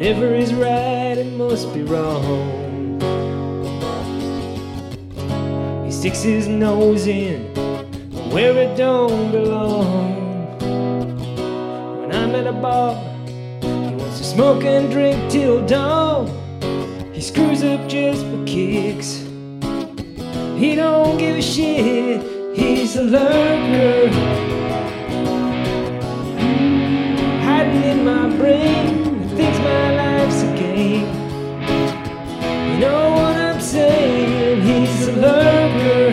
Whatever is right, it must be wrong. He sticks his nose in where it don't belong. When I'm at a bar, he wants to smoke and drink till dawn. He screws up just for kicks. He don't give a shit, he's a lurker, hiding in my brain. He thinks my life's a game. You know what I'm saying? He's a lurker.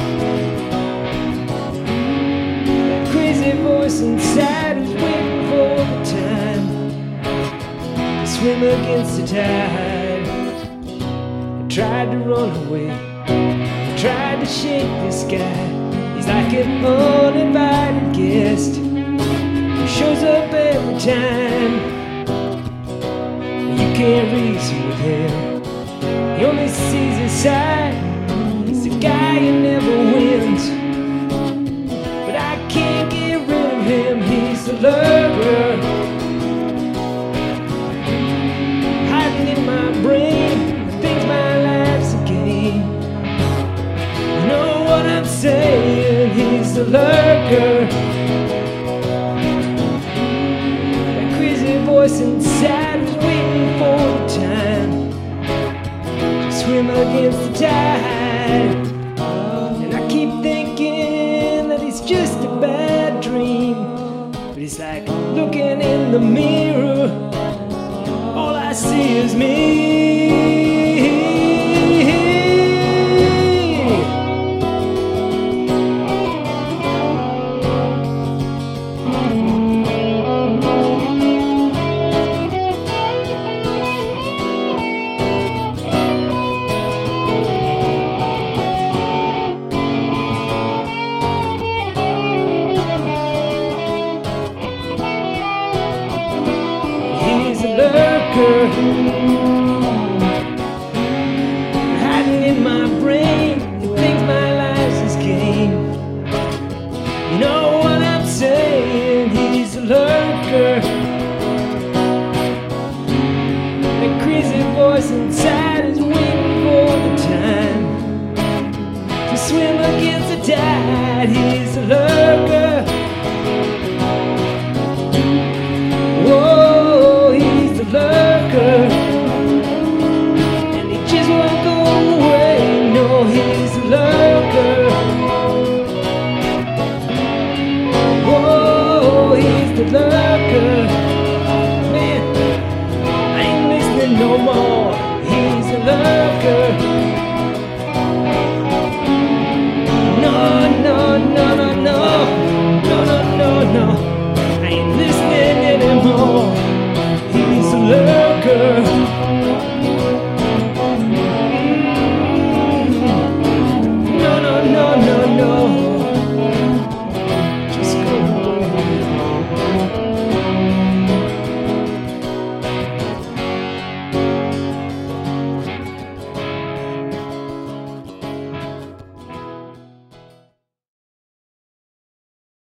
That crazy voice inside who's waiting for the time to swim against the tide. I tried to run away, tried to shake this guy. He's like an uninvited guest who shows up every time. You can't reason with him, he only sees his side. He's the guy who never wins, but I can't get rid of him. He's the lurker, hiding in my brain. Thinks my life's a game. You know what I'm saying? He's the lurker. That crazy voice inside is waiting for the time to swim against the tide. And I keep thinking that it's just a bad dream, but it's like looking in the mirror, all I see is me. Hiding in my brain, he thinks my life's his game. You know what I'm saying? He's a lurker. That crazy voice inside is waiting for the time to swim against the tide. He's a lurker.